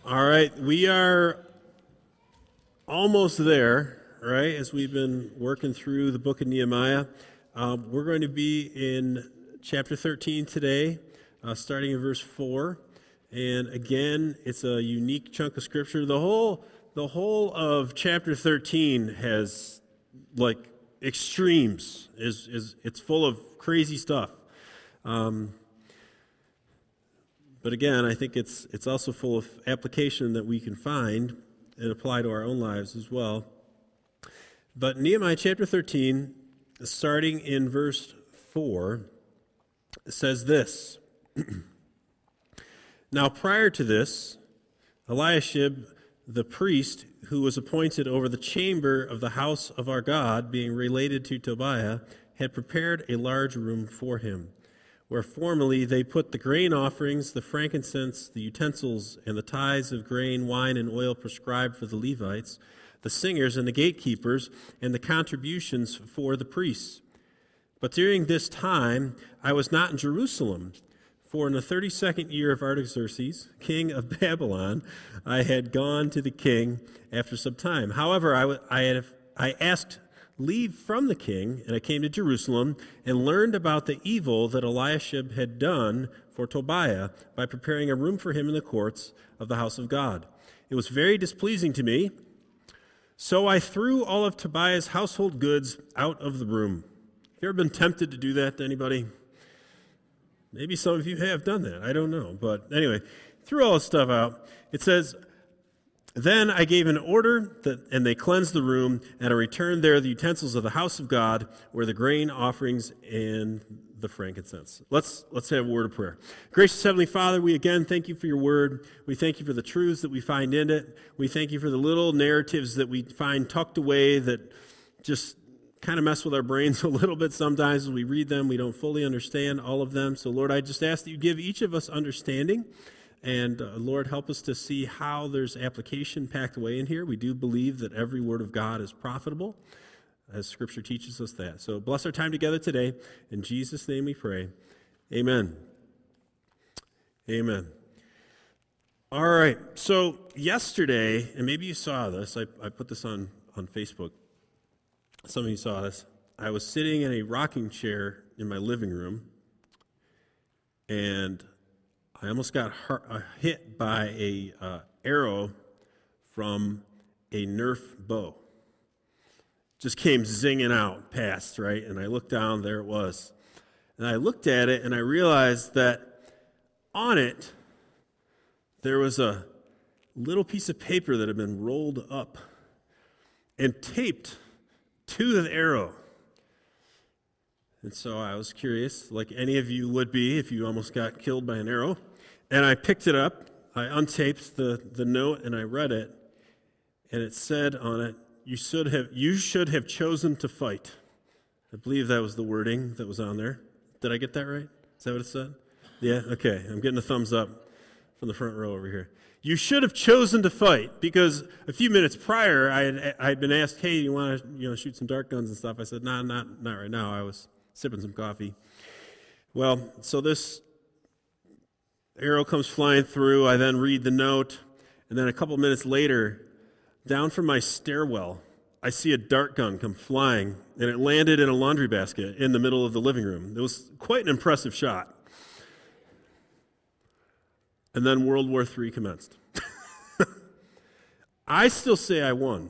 All right, we are almost there, right, as we've been working through the book of Nehemiah. We're going to be in chapter 13 today, starting in verse 4. And again, it's a unique chunk of scripture. The whole of chapter 13 has, like, extremes. It's full of crazy stuff. But again, I think it's also full of application that we can find and apply to our own lives as well. But Nehemiah chapter 13, starting in verse 4, says this. Now prior to this, Eliashib, the priest, who was appointed over the chamber of the house of our God, being related to Tobiah, had prepared a large room for him, where formerly they put the grain offerings, the frankincense, the utensils, and the tithes of grain, wine, and oil prescribed for the Levites, the singers and the gatekeepers, and the contributions for the priests. But during this time I was not in Jerusalem, for in the 32nd year of Artaxerxes, king of Babylon, I had gone to the king after some time. However, I asked leave from the king, and I came to Jerusalem and learned about the evil that Eliashib had done for Tobiah by preparing a room for him in the courts of the house of God. It was very displeasing to me, so I threw all of Tobiah's household goods out of the room. Have you ever been tempted to do that to anybody? Maybe some of you have done that. I don't know. But anyway, threw all his stuff out. It says, then I gave an order, and they cleansed the room, and I returned there the utensils of the house of God, where the grain offerings and the frankincense. Let's have a word of prayer. Gracious Heavenly Father, we again thank you for your word. We thank you for the truths that we find in it. We thank you for the little narratives that we find tucked away that just kind of mess with our brains a little bit sometimes as we read them. We don't fully understand all of them. So Lord, I just ask that you give each of us understanding. And Lord, help us to see how there's application packed away in here. We do believe that every word of God is profitable, as Scripture teaches us that. So bless our time together today. In Jesus' name we pray. Amen. Amen. All right. So yesterday, and maybe you saw this, I put this on Facebook. Some of you saw this. I was sitting in a rocking chair in my living room, and I almost got hit by a arrow from a Nerf bow. Just came zinging out past, right? And I looked down, there it was. And I looked at it, and I realized that on it, there was a little piece of paper that had been rolled up and taped to the arrow. And so I was curious, like any of you would be if you almost got killed by an arrow. And I picked it up, I untaped the note, and I read it. And it said on it, you should have chosen to fight. I believe that was the wording that was on there. Did I get that right? Is that what it said? Yeah? Okay. I'm getting a thumbs up from the front row over here. You should have chosen to fight, because a few minutes prior, I had been asked, hey, you want to shoot some dart guns and stuff? I said, nah, not right now. I was sipping some coffee. Well, so this arrow comes flying through. I then read the note, and then a couple minutes later, down from my stairwell, I see a dart gun come flying, and it landed in a laundry basket in the middle of the living room. It was quite an impressive shot. And then World War III commenced. I still say I won.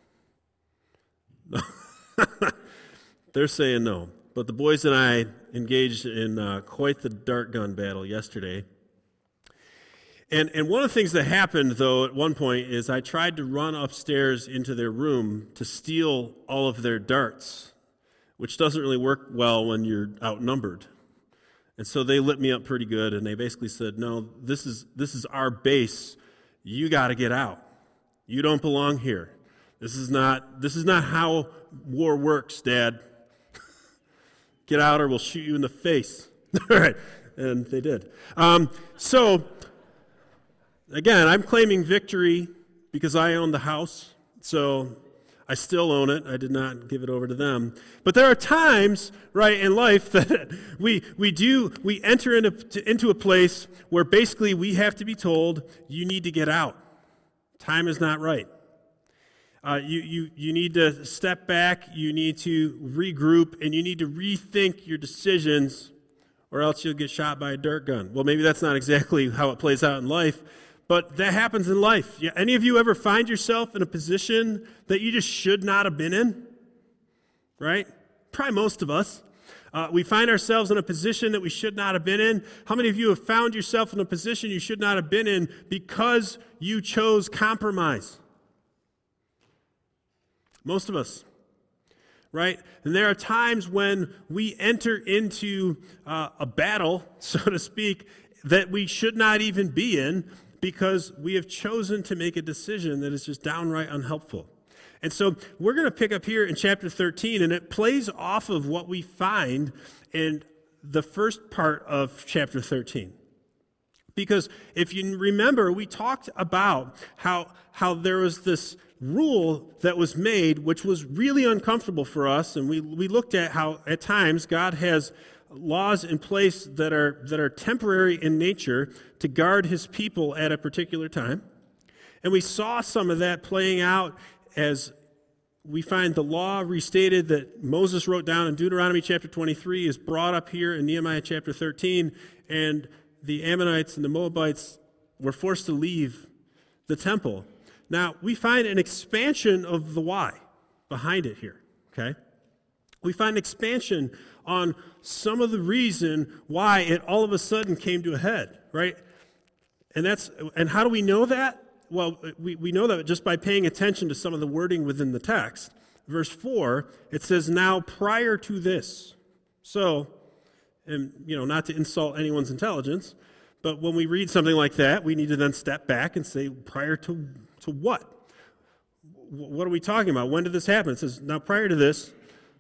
They're saying no. But the boys and I engaged in quite the dart gun battle yesterday. And one of the things that happened, though, at one point is I tried to run upstairs into their room to steal all of their darts, which doesn't really work well when you're outnumbered. And so they lit me up pretty good, and they basically said, no, this is our base. You got to get out. You don't belong here. This is not how war works, Dad. Get out or we'll shoot you in the face. All right. And they did. So, again, I'm claiming victory because I own the house. So I still own it. I did not give it over to them. But there are times, right, in life that we enter into a place where basically we have to be told, you need to get out. Time is not right. You need to step back, you need to regroup, and you need to rethink your decisions, or else you'll get shot by a dart gun. Well, maybe that's not exactly how it plays out in life, but that happens in life. Yeah, any of you ever find yourself in a position that you just should not have been in? Right? Probably most of us. We find ourselves in a position that we should not have been in. How many of you have found yourself in a position you should not have been in because you chose compromise? Most of us, right? And there are times when we enter into a battle, so to speak, that we should not even be in because we have chosen to make a decision that is just downright unhelpful. And so we're going to pick up here in chapter 13, and it plays off of what we find in the first part of chapter 13. Because if you remember, we talked about how there was this rule that was made which was really uncomfortable for us, and we looked at how at times God has laws in place that are temporary in nature to guard his people at a particular time. And we saw some of that playing out as we find the law restated that Moses wrote down in Deuteronomy chapter 23 is brought up here in Nehemiah chapter 13, and the Ammonites and the Moabites were forced to leave the temple. Now, we find an expansion of the why behind it here, okay? We find expansion on some of the reason why it all of a sudden came to a head, right? And how do we know that? Well, we know that just by paying attention to some of the wording within the text. Verse 4, it says, now prior to this. So, and not to insult anyone's intelligence, but when we read something like that, we need to then step back and say, prior to what? What are we talking about? When did this happen? It says, now prior to this,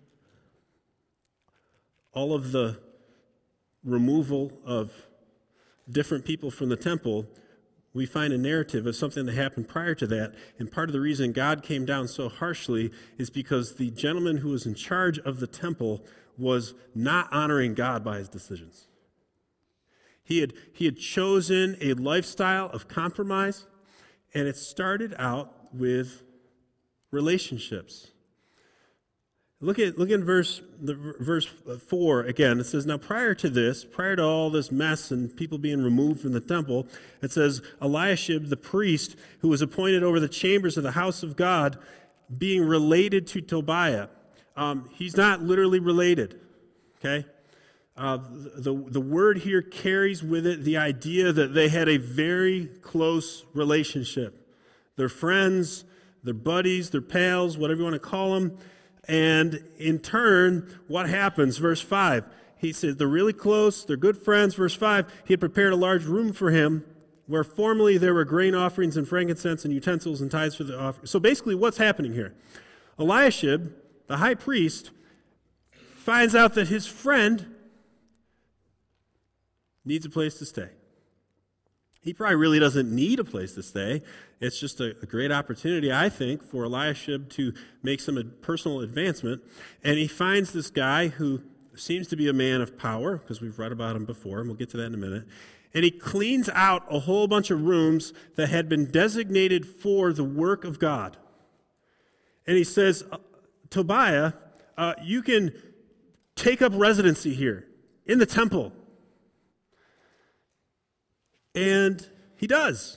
all of the removal of different people from the temple, we find a narrative of something that happened prior to that. And part of the reason God came down so harshly is because the gentleman who was in charge of the temple was not honoring God by his decisions. He had chosen a lifestyle of compromise, and it started out with relationships. Look at verse 4 again. It says, now prior to all this mess and people being removed from the temple, it says, Eliashib, the priest, who was appointed over the chambers of the house of God, being related to Tobiah. He's not literally related, okay? The word here carries with it the idea that they had a very close relationship. They're friends, they're buddies, they're pals, whatever you want to call them. And in turn, what happens? Verse 5, he said, they're really close, they're good friends. Verse 5, he had prepared a large room for him where formerly there were grain offerings and frankincense and utensils and tithes for the offering. So basically what's happening here? Eliashib, the high priest, finds out that his friend needs a place to stay. He probably really doesn't need a place to stay. It's just a great opportunity, I think, for Eliashib to make some personal advancement. And he finds this guy who seems to be a man of power, because we've read about him before, and we'll get to that in a minute. And he cleans out a whole bunch of rooms that had been designated for the work of God. And he says, Tobiah, you can take up residency here in the temple. And he does.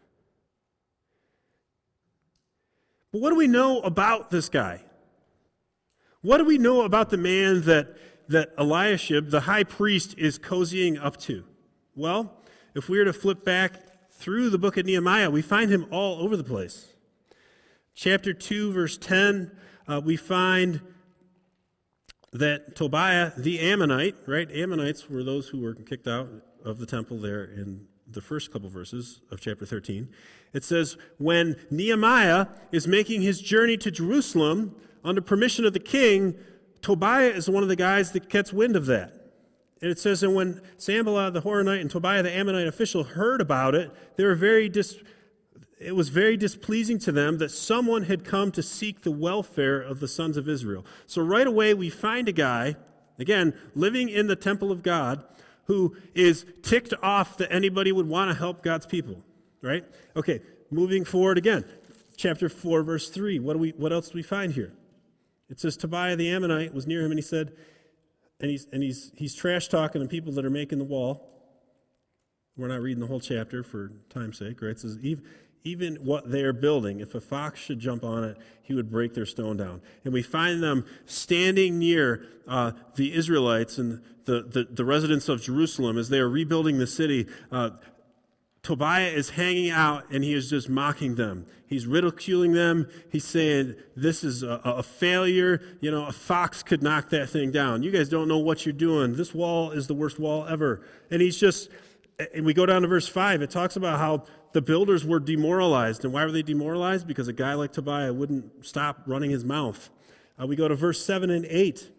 But what do we know about this guy? What do we know about the man that Eliashib, the high priest, is cozying up to? Well, if we were to flip back through the book of Nehemiah, we find him all over the place. Chapter 2, verse 10, we find that Tobiah, the Ammonite, right? Ammonites were those who were kicked out of the temple there in the first couple verses of chapter 13. It says, when Nehemiah is making his journey to Jerusalem under permission of the king, Tobiah is one of the guys that gets wind of that. And it says, and when Sanballat the Horonite and Tobiah the Ammonite official heard about it, they were very it was very displeasing to them that someone had come to seek the welfare of the sons of Israel. So right away we find a guy, again, living in the temple of God, who is ticked off that anybody would want to help God's people, right? Okay, moving forward again. Chapter 4, verse 3. What else do we find here? It says Tobiah the Ammonite was near him, and he said, and he's trash talking the people that are making the wall. We're not reading the whole chapter for time's sake, right? It says even what they're building, if a fox should jump on it, he would break their stone down. And we find them standing near the Israelites and the residents of Jerusalem as they are rebuilding the city. Tobiah is hanging out, and he is just mocking them. He's ridiculing them. He's saying, this is a failure. You know, a fox could knock that thing down. You guys don't know what you're doing. This wall is the worst wall ever. And and we go down to verse 5. It talks about how the builders were demoralized. And why were they demoralized? Because a guy like Tobiah wouldn't stop running his mouth. We go to verse 7 and 8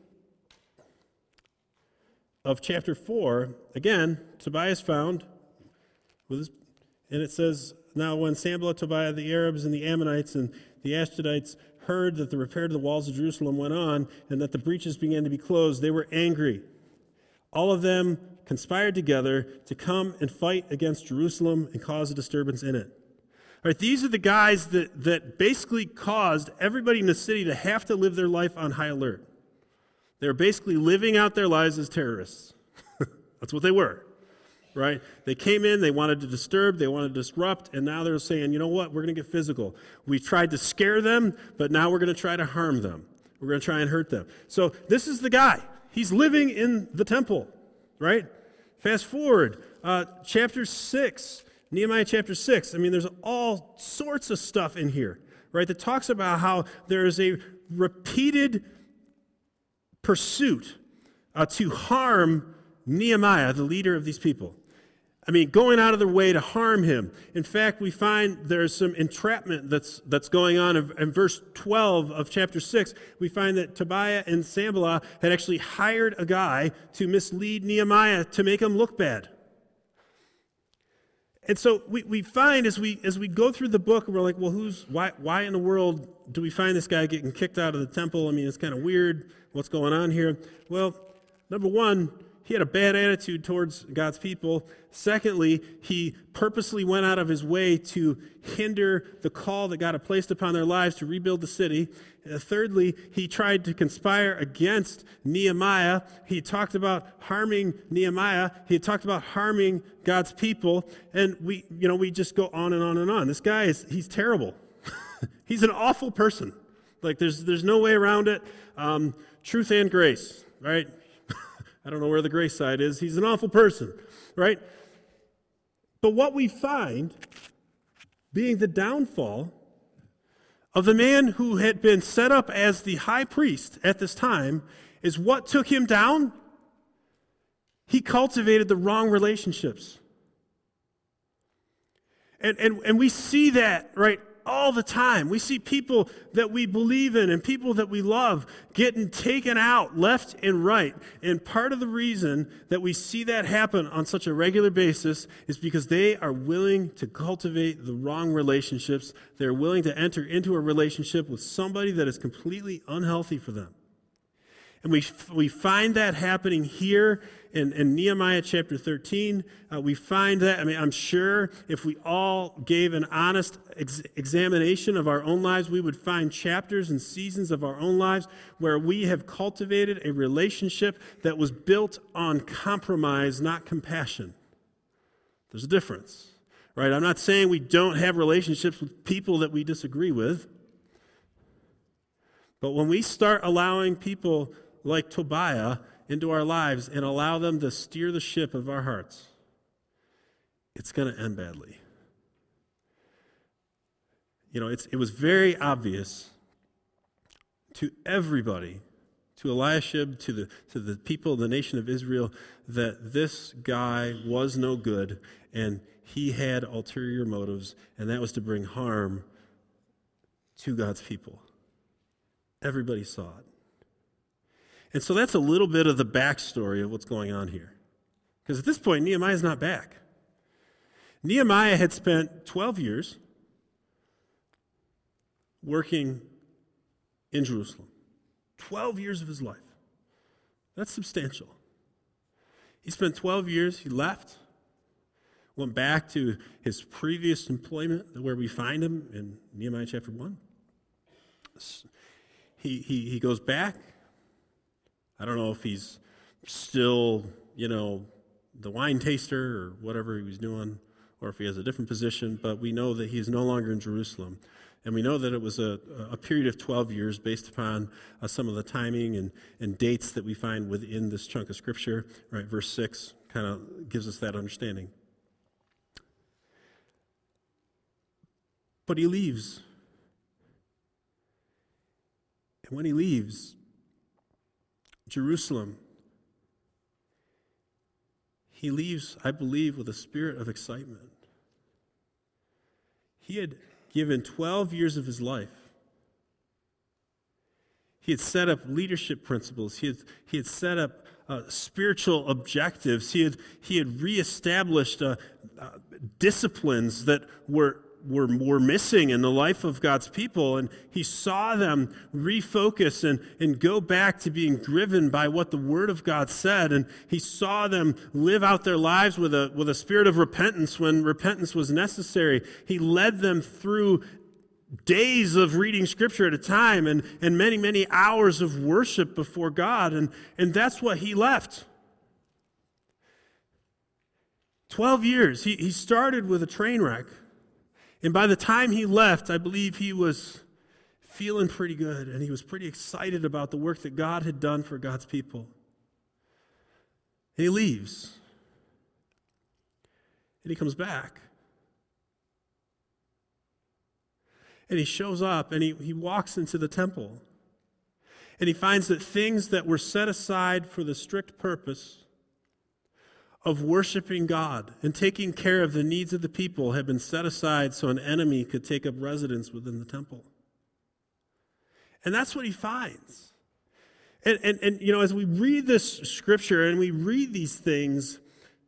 of chapter 4. Again, Tobiah is found. And it says, now when Sanballat, Tobiah, the Arabs, and the Ammonites, and the Ashdodites heard that the repair to the walls of Jerusalem went on, and that the breaches began to be closed, they were angry. All of them conspired together to come and fight against Jerusalem and cause a disturbance in it. All right, these are the guys that basically caused everybody in the city to have to live their life on high alert. They were basically living out their lives as terrorists. That's what they were. Right? They came in, they wanted to disturb, they wanted to disrupt, and now they're saying, you know what, we're going to get physical. We tried to scare them, but now we're going to try to harm them. We're going to try and hurt them. So this is the guy. He's living in the temple, right? Fast forward, chapter 6, Nehemiah chapter 6. I mean, there's all sorts of stuff in here, right, that talks about how there is a repeated pursuit to harm Nehemiah, the leader of these people. I mean, going out of their way to harm him. In fact, we find there's some entrapment that's going on. In verse 12 of chapter 6, we find that Tobiah and Sanballat had actually hired a guy to mislead Nehemiah to make him look bad. And so we find as we go through the book, we're like, well, why in the world do we find this guy getting kicked out of the temple? I mean, it's kind of weird. What's going on here? Well, number one, he had a bad attitude towards God's people. Secondly, he purposely went out of his way to hinder the call that God had placed upon their lives to rebuild the city. Thirdly, he tried to conspire against Nehemiah. He talked about harming Nehemiah. He talked about harming God's people. And we just go on and on and on. This guy he's terrible. He's an awful person. Like there's no way around it. Truth and grace, right? I don't know where the grace side is. He's an awful person, right? But what we find being the downfall of the man who had been set up as the high priest at this time is what took him down? He cultivated the wrong relationships. And we see that, right, all the time. We see people that we believe in and people that we love getting taken out left and right. And part of the reason that we see that happen on such a regular basis is because they are willing to cultivate the wrong relationships. They're willing to enter into a relationship with somebody that is completely unhealthy for them. And we find that happening here in Nehemiah chapter 13. We find that, I'm sure if we all gave an honest examination of our own lives, we would find chapters and seasons of our own lives where we have cultivated a relationship that was built on compromise, not compassion. There's a difference, right? I'm not saying we don't have relationships with people that we disagree with. But when we start allowing people like Tobiah into our lives and allow them to steer the ship of our hearts, it's going to end badly. It was very obvious to everybody, to Eliashib, to the people of the nation of Israel, that this guy was no good and he had ulterior motives, and that was to bring harm to God's people. Everybody saw it. And so that's a little bit of the backstory of what's going on here. Because at this point, Nehemiah's not back. Nehemiah had spent 12 years working in Jerusalem. 12 years of his life. That's substantial. He spent 12 years, he left, went back to his previous employment where we find him in Nehemiah chapter 1. He goes back. I don't know if he's still, the wine taster or whatever he was doing, or if he has a different position, but we know that he is no longer in Jerusalem. And we know that it was a period of 12 years based upon some of the timing and dates that we find within this chunk of Scripture. Right, verse 6 kind of gives us that understanding. But he leaves. And when he leaves Jerusalem, he leaves, I believe, with a spirit of excitement. He had given 12 years of his life. He had set up leadership principles. He had set up spiritual objectives. He had reestablished disciplines that were missing in the life of God's people, and he saw them refocus and go back to being driven by what the Word of God said, and he saw them live out their lives with a spirit of repentance when repentance was necessary. He led them through days of reading Scripture at a time and many, many hours of worship before God, and that's what he left. 12 years. He started with a train wreck. And by the time he left, I believe he was feeling pretty good, and he was pretty excited about the work that God had done for God's people. And he leaves. And he comes back. And he shows up, and he walks into the temple. And he finds that things that were set aside for the strict purpose of worshiping God and taking care of the needs of the people had been set aside so an enemy could take up residence within the temple. And that's what he finds. And as we read this Scripture and we read these things,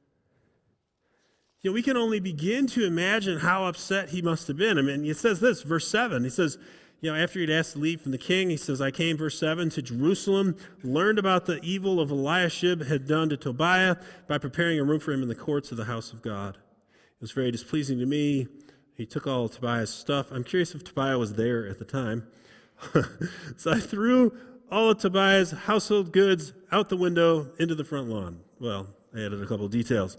we can only begin to imagine how upset he must have been. I mean, it says this, verse 7. He says, after he'd asked leave from the king, he says, I came, verse 7, to Jerusalem, learned about the evil of Eliashib had done to Tobiah by preparing a room for him in the courts of the house of God. It was very displeasing to me. He took all of Tobiah's stuff. I'm curious if Tobiah was there at the time. So I threw all of Tobiah's household goods out the window into the front lawn. Well, I added a couple of details.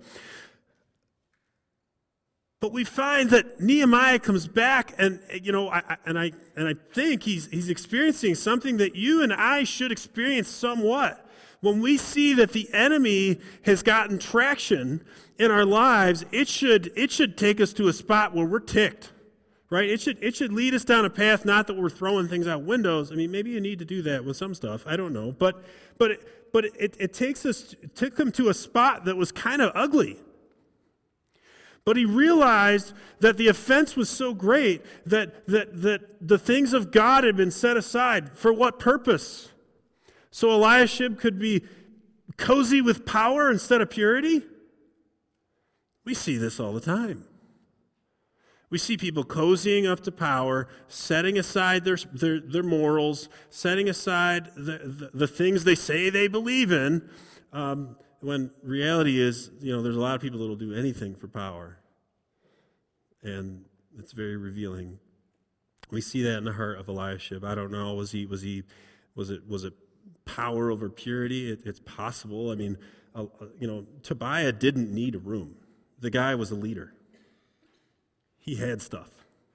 But we find that Nehemiah comes back, and I think he's experiencing something that you and I should experience somewhat. When we see that the enemy has gotten traction in our lives, it should take us to a spot where we're ticked, right? It should lead us down a path, not that we're throwing things out windows. I mean, maybe you need to do that with some stuff. I don't know, but it took him to a spot that was kind of ugly. But he realized that the offense was so great that the things of God had been set aside. For what purpose? So Eliashib could be cozy with power instead of purity? We see this all the time. We see people cozying up to power, setting aside their morals, setting aside the things they say they believe in, when reality is, there's a lot of people that will do anything for power. And it's very revealing. We see that in the heart of Eliashib. I don't know, was it power over purity? It's possible. I mean, Tobiah didn't need a room. The guy was a leader. He had stuff.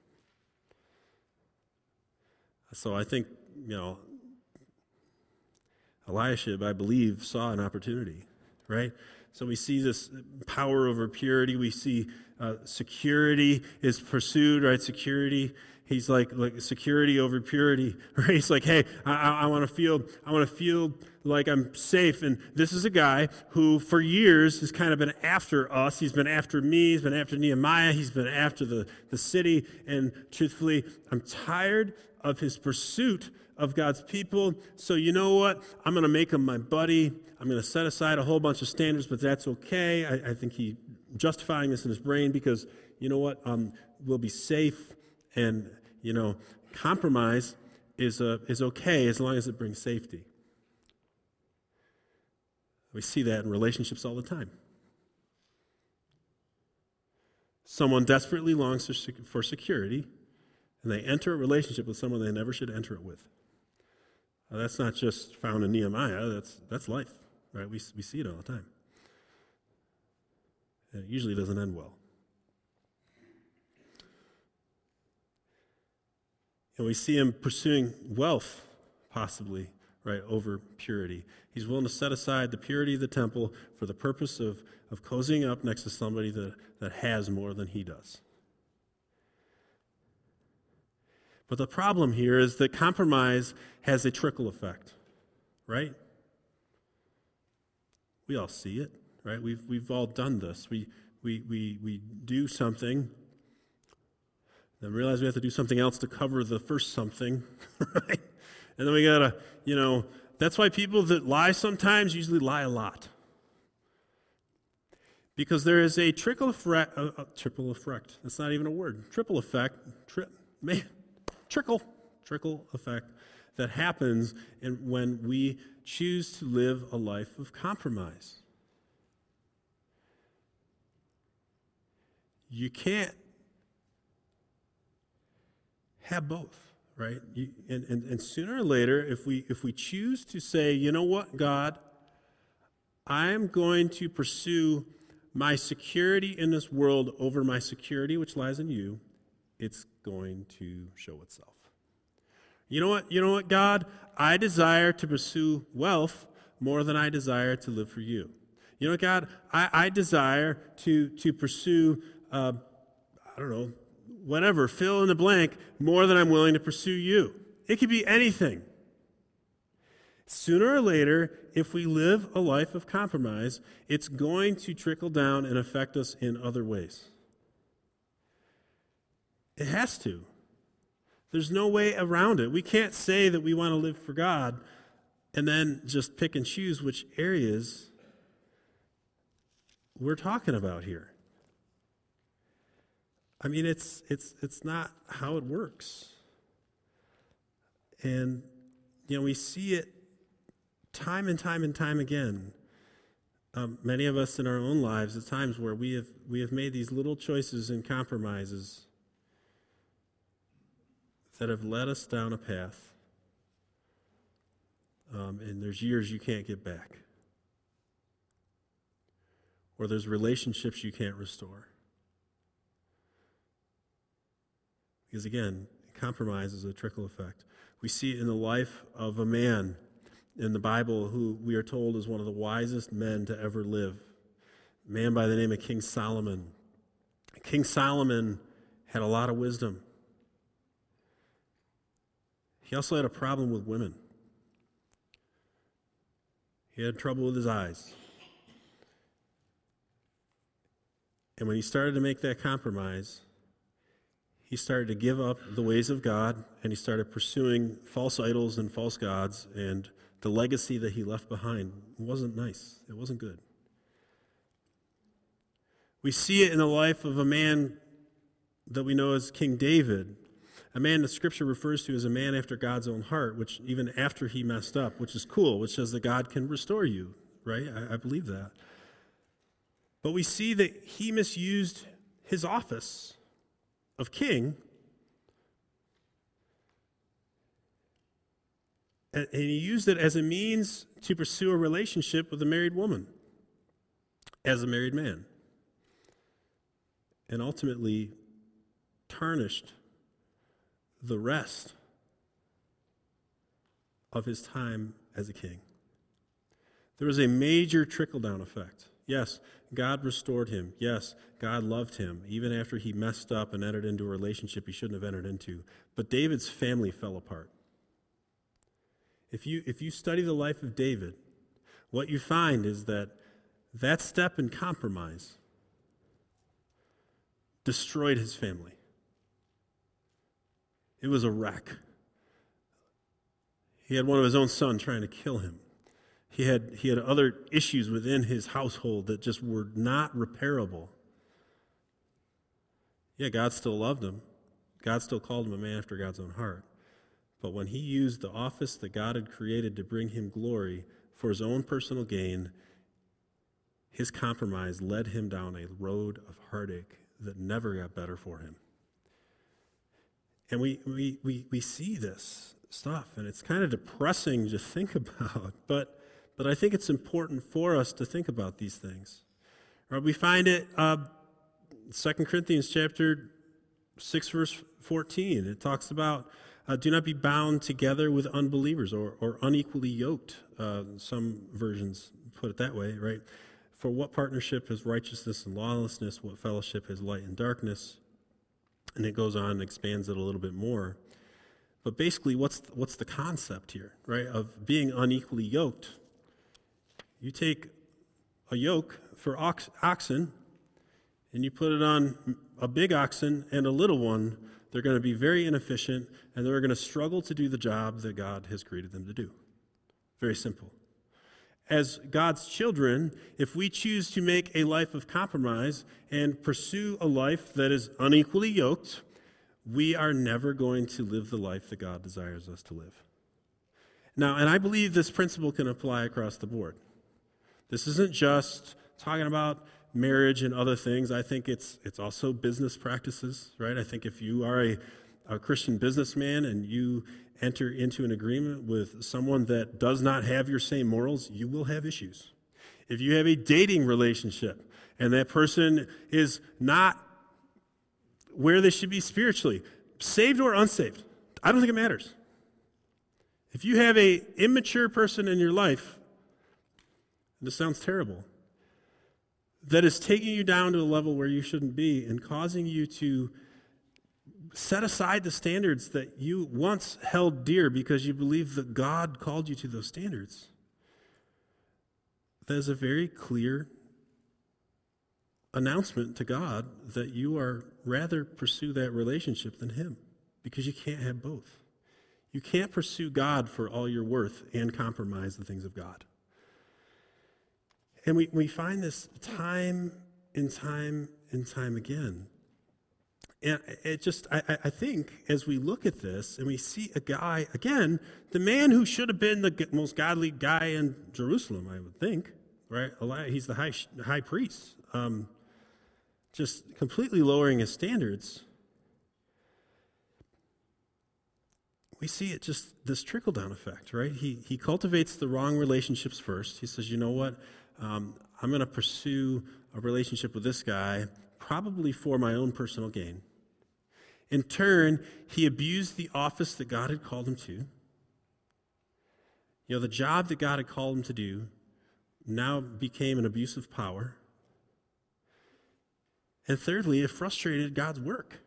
So I think, Eliashib, I believe, saw an opportunity. Right? So we see this power over purity. We see security is pursued, right? Security. He's like security over purity, right? He's like, hey, I want to feel like I'm safe. And this is a guy who, for years, has kind of been after us. He's been after me. He's been after Nehemiah. He's been after the city. And truthfully, I'm tired of his pursuit of God's people. So you know what? I'm going to make him my buddy. I'm going to set aside a whole bunch of standards, but that's okay. I think he's justifying this in his brain because, you know what? We'll be safe, and compromise is okay as long as it brings safety. We see that in relationships all the time. Someone desperately longs for security, and they enter a relationship with someone they never should enter it with. That's not just found in Nehemiah. That's life, right? We see it all the time. And it usually doesn't end well. And we see him pursuing wealth, possibly, right, over purity. He's willing to set aside the purity of the temple for the purpose of cozying up next to somebody that has more than he does. But the problem here is that compromise has a trickle effect, right? We all see it, right? We've all done this. We do something, then realize we have to do something else to cover the first something, right? And then we gotta, that's why people that lie sometimes usually lie a lot. Because there is a trickle effect. That's not even a word. Triple effect. Trickle effect that happens when we choose to live a life of compromise. You can't have both, right? And sooner or later, if we choose to say, you know what, God, I'm going to pursue my security in this world over my security which lies in you, it's going to show itself. You know what, God? I desire to pursue wealth more than I desire to live for you. You know what, God? I desire to pursue, whatever, fill in the blank, more than I'm willing to pursue you. It could be anything. Sooner or later, if we live a life of compromise, it's going to trickle down and affect us in other ways. It has to. There's no way around it. We can't say that we want to live for God and then just pick and choose which areas we're talking about here. I mean, it's not how it works. And, we see it time and time and time again. Many of us in our own lives, at times where we have made these little choices and compromises that have led us down a path, and there's years you can't get back. Or there's relationships you can't restore. Because again, compromise is a trickle effect. We see it in the life of a man in the Bible who we are told is one of the wisest men to ever live. A man by the name of King Solomon. King Solomon had a lot of wisdom. He also had a problem with women. He had trouble with his eyes. And when he started to make that compromise, he started to give up the ways of God, and he started pursuing false idols and false gods, and the legacy that he left behind wasn't nice. It wasn't good. We see it in the life of a man that we know as King David, a man the Scripture refers to as a man after God's own heart, which even after he messed up, which is cool, which says that God can restore you, right? I believe that. But we see that he misused his office of king, and he used it as a means to pursue a relationship with a married woman, as a married man, and ultimately tarnished the rest of his time as a king. There was a major trickle-down effect. Yes, God restored him. Yes, God loved him, even after he messed up and entered into a relationship he shouldn't have entered into. But David's family fell apart. If you study the life of David, what you find is that step in compromise destroyed his family. It was a wreck. He had one of his own sons trying to kill him. He had other issues within his household that just were not repairable. Yeah, God still loved him. God still called him a man after God's own heart. But when he used the office that God had created to bring him glory for his own personal gain, his compromise led him down a road of heartache that never got better for him. And we see this stuff, and it's kind of depressing to think about, but I think it's important for us to think about these things. Right, we find it 2 Corinthians chapter 6, verse 14. It talks about do not be bound together with unbelievers or unequally yoked. Some versions put it that way, right? For what partnership is righteousness and lawlessness? What fellowship is light and darkness? And it goes on and expands it a little bit more. But basically, what's the concept here, right, of being unequally yoked? You take a yoke for oxen, and you put it on a big oxen and a little one. They're going to be very inefficient, and they're going to struggle to do the job that God has created them to do. Very simple. As God's children, if we choose to make a life of compromise and pursue a life that is unequally yoked, we are never going to live the life that God desires us to live. Now, and I believe this principle can apply across the board. This isn't just talking about marriage and other things. I think it's also business practices, right? I think if you are a Christian businessman and you enter into an agreement with someone that does not have your same morals, you will have issues. If you have a dating relationship and that person is not where they should be spiritually, saved or unsaved, I don't think it matters. If you have an immature person in your life, this sounds terrible, that is taking you down to a level where you shouldn't be and causing you to set aside the standards that you once held dear because you believe that God called you to those standards, that is a very clear announcement to God that you are rather pursue that relationship than him, because you can't have both. You can't pursue God for all you're worth and compromise the things of God. And we find this time and time and time again. And it just, I think, as we look at this and we see a guy, again, the man who should have been the most godly guy in Jerusalem, I would think, right? He's the high priest, just completely lowering his standards. We see it just this trickle-down effect, right? He cultivates the wrong relationships first. He says, you know what? I'm going to pursue a relationship with this guy, probably for my own personal gain. In turn, he abused the office that God had called him to. You know, the job that God had called him to do now became an abuse of power. And thirdly, it frustrated God's work.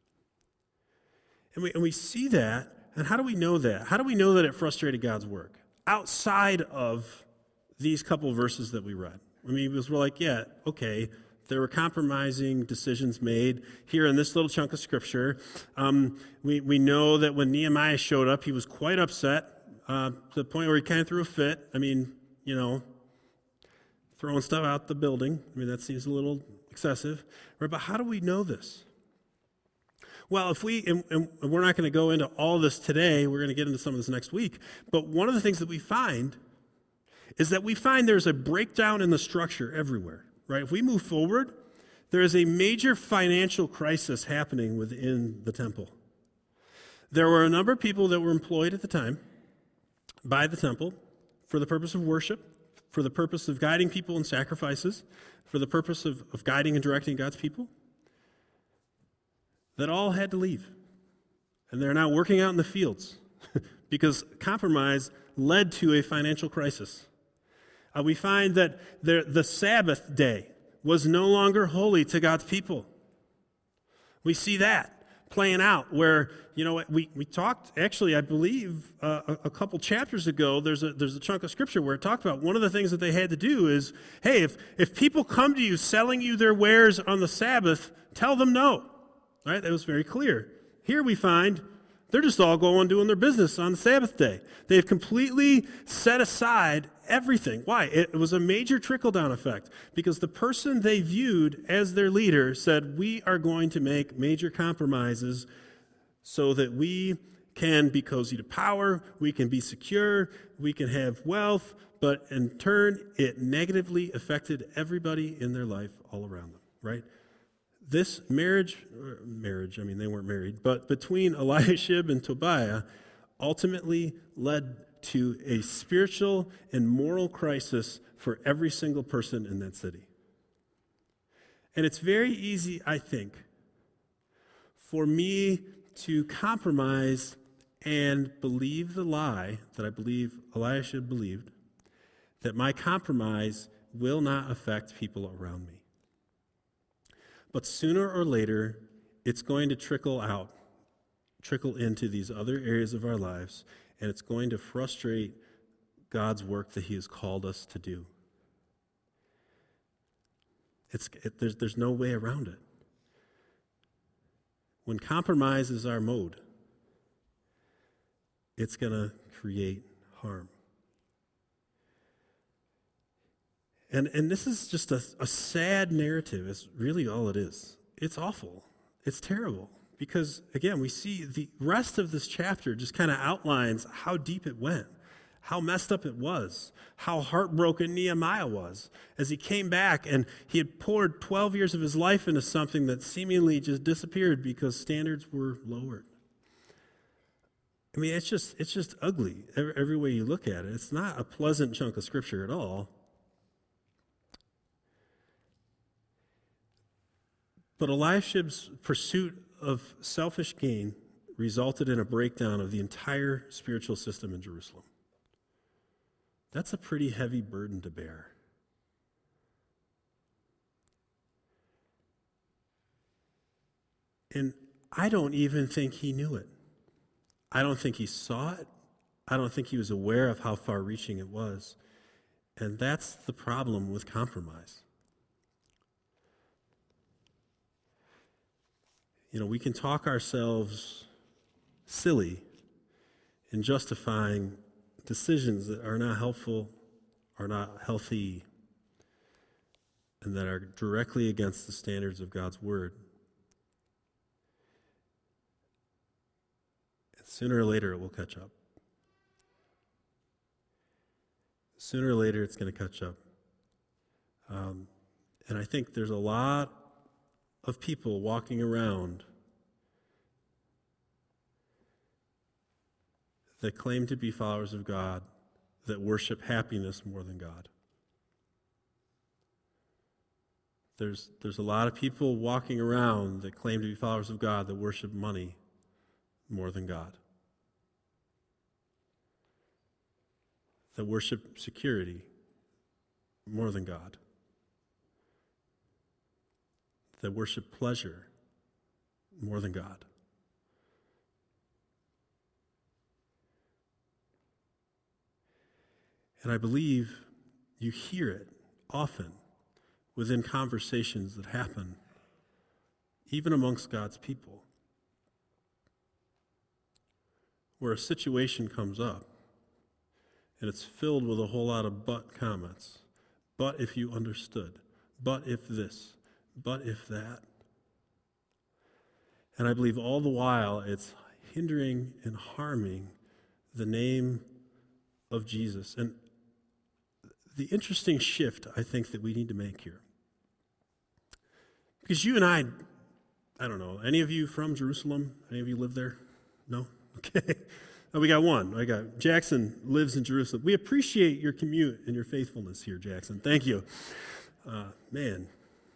And we see that, and how do we know that? How do we know that it frustrated God's work? Outside of these couple verses that we read. I mean, because we're like, yeah, okay, there were compromising decisions made here in this little chunk of Scripture. We know that when Nehemiah showed up, he was quite upset to the point where he kind of threw a fit. I mean, you know, throwing stuff out the building. I mean, that seems a little excessive. Right? But how do we know this? Well, if and we're not going to go into all this today, we're going to get into some of this next week, but one of the things that we find is that we find there's a breakdown in the structure everywhere, right? If we move forward, there is a major financial crisis happening within the temple. There were a number of people that were employed at the time by the temple for the purpose of worship, for the purpose of guiding people in sacrifices, for the purpose of guiding and directing God's people, that all had to leave. And they're now working out in the fields because compromise led to a financial crisis. We find that the Sabbath day was no longer holy to God's people. We see that playing out where, you know, we talked, actually, I believe, a couple chapters ago, there's a chunk of Scripture where it talked about one of the things that they had to do is, hey, if people come to you selling you their wares on the Sabbath, tell them no. Right? That was very clear. Here we find they're just all going doing their business on the Sabbath day. They've completely set aside everything. Why? It was a major trickle-down effect because the person they viewed as their leader said, we are going to make major compromises so that we can be cozy to power, we can be secure, we can have wealth, but in turn, it negatively affected everybody in their life all around them, right? This marriage, I mean, they weren't married, but between Eliashib and Tobiah ultimately led to a spiritual and moral crisis for every single person in that city. And it's very easy, I think, for me to compromise and believe the lie that I believe Eliashib believed, that my compromise will not affect people around me. But sooner or later, it's going to trickle into these other areas of our lives, and it's going to frustrate God's work that he has called us to do. There's no way around it. When compromise is our mode, it's going to create harm. And this is just a sad narrative. It's really all it is. It's awful. It's terrible. Because, again, we see the rest of this chapter just kind of outlines how deep it went, how messed up it was, how heartbroken Nehemiah was as he came back and he had poured 12 years of his life into something that seemingly just disappeared because standards were lowered. I mean, it's just ugly every way you look at it. It's not a pleasant chunk of scripture at all. But Eliashib's pursuit of selfish gain resulted in a breakdown of the entire spiritual system in Jerusalem. That's a pretty heavy burden to bear. And I don't even think he knew it. I don't think he saw it. I don't think he was aware of how far-reaching it was. And that's the problem with compromise. You know, we can talk ourselves silly in justifying decisions that are not helpful, are not healthy, and that are directly against the standards of God's Word. And sooner or later, it will catch up. Sooner or later, it's going to catch up. And I think there's a lot of people walking around that claim to be followers of God, that worship happiness more than God. There's a lot of people walking around that claim to be followers of God that worship money more than God. That worship security more than God. That worship pleasure more than God. And I believe you hear it often within conversations that happen, even amongst God's people, where a situation comes up and it's filled with a whole lot of but comments. But if you understood, but if this, but if that. And I believe all the while it's hindering and harming the name of Jesus. And the interesting shift I think that we need to make here. Because you and I don't know, any of you from Jerusalem? Any of you live there? No? Okay. Oh, we got one. Jackson lives in Jerusalem. We appreciate your commute and your faithfulness here, Jackson. Thank you. Man.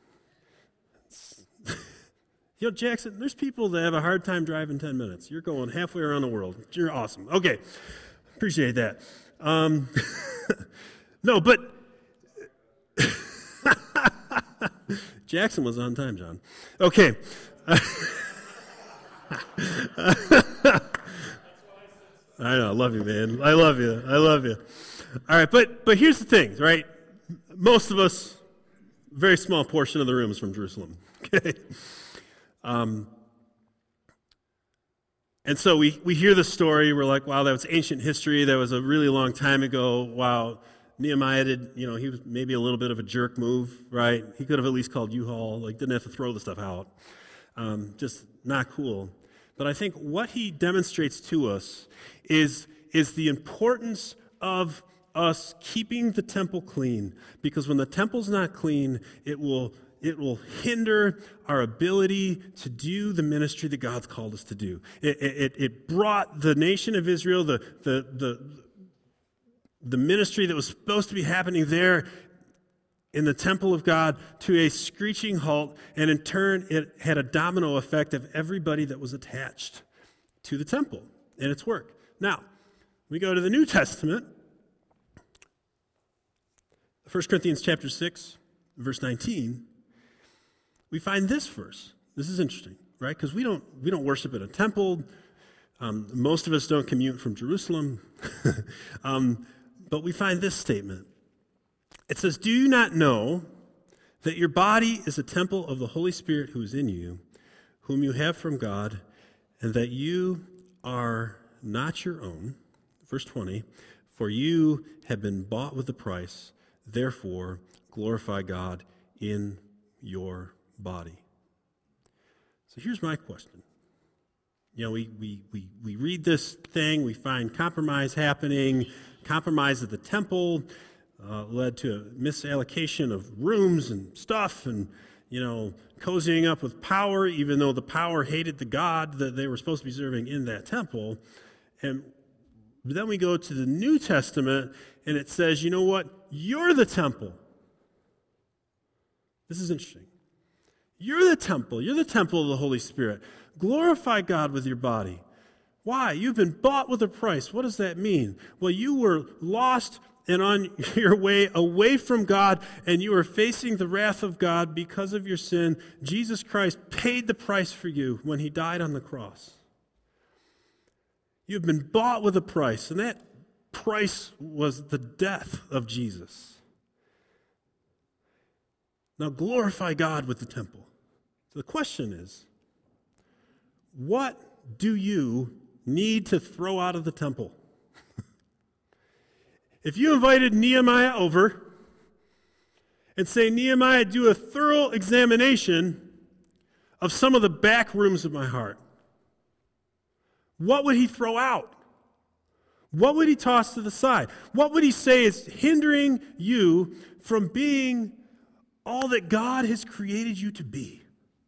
You know, Jackson, there's people that have a hard time driving 10 minutes. You're going halfway around the world. You're awesome. Okay. Appreciate that. No, but Jackson was on time, John. Okay. I know, I love you, man. I love you. All right, but here's the thing, right? Most of us, very small portion of the room is from Jerusalem. Okay. And so we hear the story, we're like, wow, that was ancient history, that was a really long time ago. Wow, Nehemiah did, he was maybe a little bit of a jerk move, right? He could have at least called U-Haul, didn't have to throw the stuff out. Just not cool. But I think what he demonstrates to us is the importance of us keeping the temple clean. Because when the temple's not clean, it will hinder our ability to do the ministry that God's called us to do. It brought the nation of Israel, the ministry that was supposed to be happening there in the temple of God, to a screeching halt, and in turn it had a domino effect of everybody that was attached to the temple and its work. Now, we go to the New Testament, 1 Corinthians chapter 6, verse 19. We find this verse. This is interesting, right? Because we don't worship in a temple. Most of us don't commute from Jerusalem. But we find this statement. It says, "Do you not know that your body is a temple of the Holy Spirit who is in you, whom you have from God, and that you are not your own?" Verse 20, "For you have been bought with a price. Therefore, glorify God in your body." So here's my question. We read this thing, we find compromise happening. Compromise at the temple led to a misallocation of rooms and stuff, and cozying up with power, even though the power hated the God that they were supposed to be serving in that temple. And then we go to the New Testament, and it says, you know what? You're the temple. This is interesting. You're the temple. You're the temple of the Holy Spirit. Glorify God with your body. Why? You've been bought with a price. What does that mean? Well, you were lost and on your way away from God, and you are facing the wrath of God because of your sin. Jesus Christ paid the price for you when he died on the cross. You've been bought with a price, and that price was the death of Jesus. Now glorify God with the temple. So the question is, what do you need to throw out of the temple? If you invited Nehemiah over and say, "Nehemiah, do a thorough examination of some of the back rooms of my heart," what would he throw out? What would he toss to the side? What would he say is hindering you from being all that God has created you to be?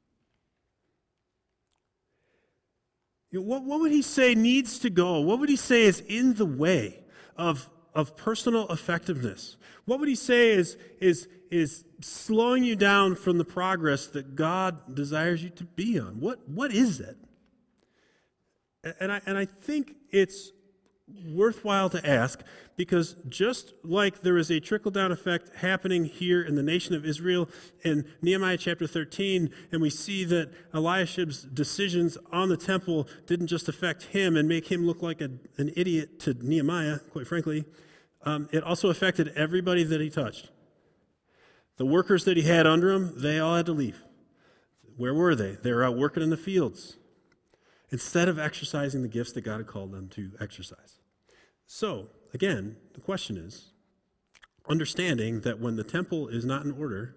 What would he say needs to go? What would he say is in the way of personal effectiveness? What would he say is slowing you down from the progress that God desires you to be on? What is it? And I think it's worthwhile to ask, because just like there is a trickle-down effect happening here in the nation of Israel in Nehemiah chapter 13, and we see that Eliashib's decisions on the temple didn't just affect him and make him look like an idiot to Nehemiah, quite frankly, it also affected everybody that he touched. The workers that he had under him, they all had to leave. Where were they? They were out working in the fields instead of exercising the gifts that God had called them to exercise. So, again, the question is, understanding that when the temple is not in order,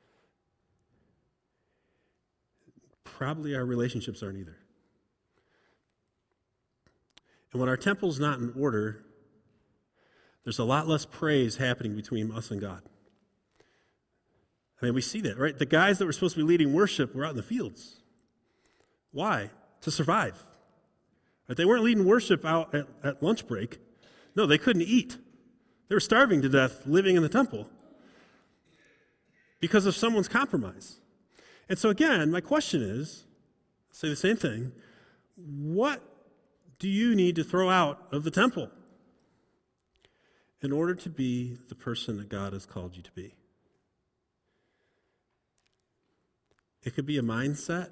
probably our relationships aren't either. And when our temple's not in order, there's a lot less praise happening between us and God. I mean, we see that, right? The guys that were supposed to be leading worship were out in the fields. Why? To survive. Right? They weren't leading worship out at lunch break. No, they couldn't eat. They were starving to death living in the temple because of someone's compromise. And so again, my question is, I'll say the same thing, what do you need to throw out of the temple in order to be the person that God has called you to be? It could be a mindset.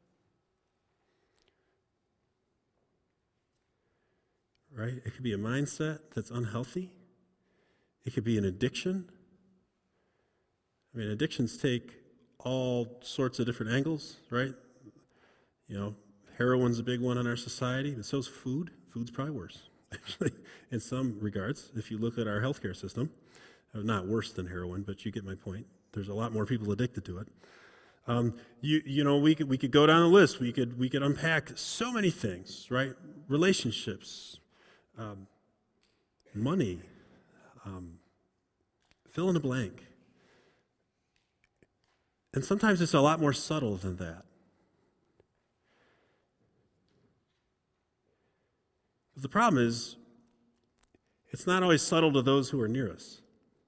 Right? It could be a mindset that's unhealthy. It could be an addiction. I mean, addictions take all sorts of different angles, right? Heroin's a big one in our society, but so's food. Food's probably worse, actually, in some regards. If you look at our healthcare system, not worse than heroin, but you get my point. There's a lot more people addicted to it. We could go down the list. We could unpack so many things, right? Relationships, money, fill in the blank. And sometimes it's a lot more subtle than that. But the problem is, it's not always subtle to those who are near us.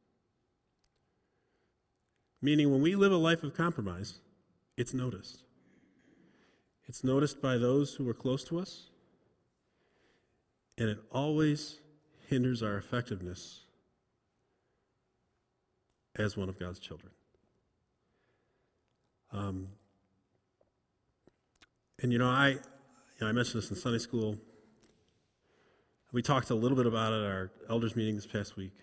Meaning, when we live a life of compromise, it's noticed. It's noticed by those who are close to us, and it always hinders our effectiveness as one of God's children. I mentioned this in Sunday school. We talked a little bit about it at our elders meeting this past week.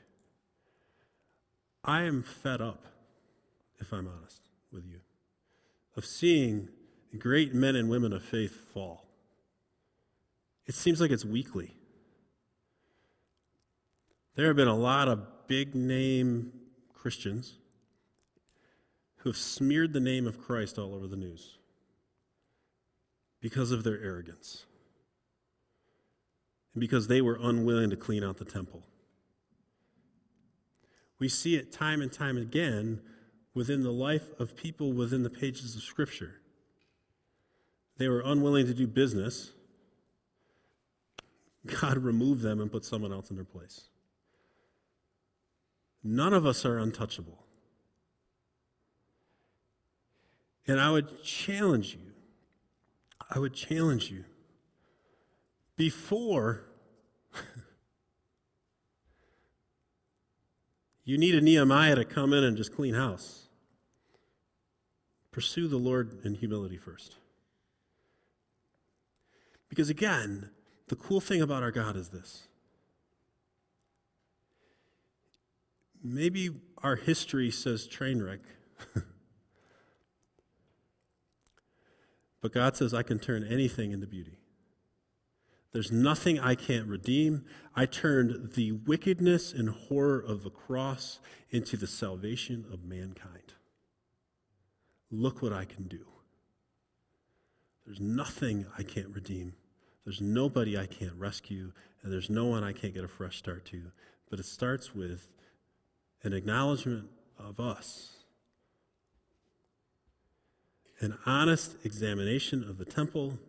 I am fed up, if I'm honest with you, of seeing great men and women of faith fall. It seems like it's weekly. There have been a lot of big-name Christians who have smeared the name of Christ all over the news because of their arrogance and because they were unwilling to clean out the temple. We see it time and time again within the life of people within the pages of Scripture. They were unwilling to do business. God removed them and put someone else in their place. None of us are untouchable. And I would challenge you, before you need a Nehemiah to come in and just clean house, pursue the Lord in humility first. Because again, the cool thing about our God is this. Maybe our history says train wreck. But God says, I can turn anything into beauty. There's nothing I can't redeem. I turned the wickedness and horror of the cross into the salvation of mankind. Look what I can do. There's nothing I can't redeem. There's nobody I can't rescue, and there's no one I can't get a fresh start to. But it starts with an acknowledgement of us, an honest examination of the temple,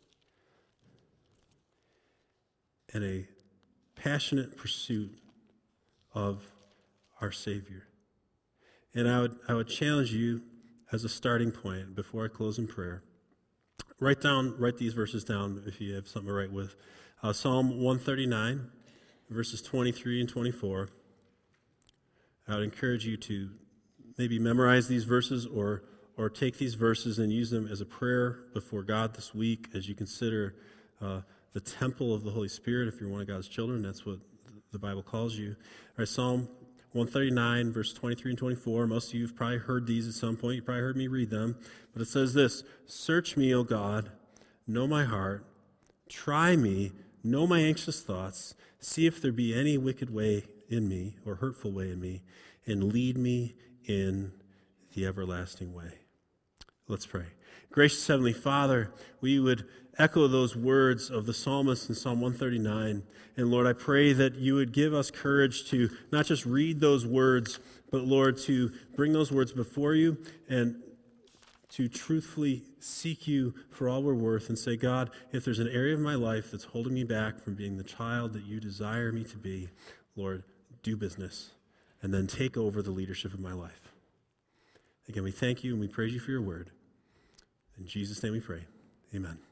and a passionate pursuit of our Savior. And I would challenge you as a starting point before I close in prayer. Write these verses down if you have something to write with. Psalm 139, verses 23 and 24. I would encourage you to maybe memorize these verses or take these verses and use them as a prayer before God this week as you consider the temple of the Holy Spirit. If you're one of God's children, that's what the Bible calls you. All right, Psalm 139, verse 23 and 24. Most of you have probably heard these at some point. You probably heard me read them. But it says this: Search me, O God, know my heart. Try me, know my anxious thoughts. See if there be any wicked way in me or hurtful way in me, and lead me in the everlasting way. Let's pray. Gracious Heavenly Father, we would echo those words of the psalmist in Psalm 139. And Lord, I pray that you would give us courage to not just read those words, but Lord, to bring those words before you and to truthfully seek you for all we're worth and say, God, if there's an area of my life that's holding me back from being the child that you desire me to be, Lord, do business and then take over the leadership of my life. Again, we thank you and we praise you for your word. In Jesus' name we pray. Amen.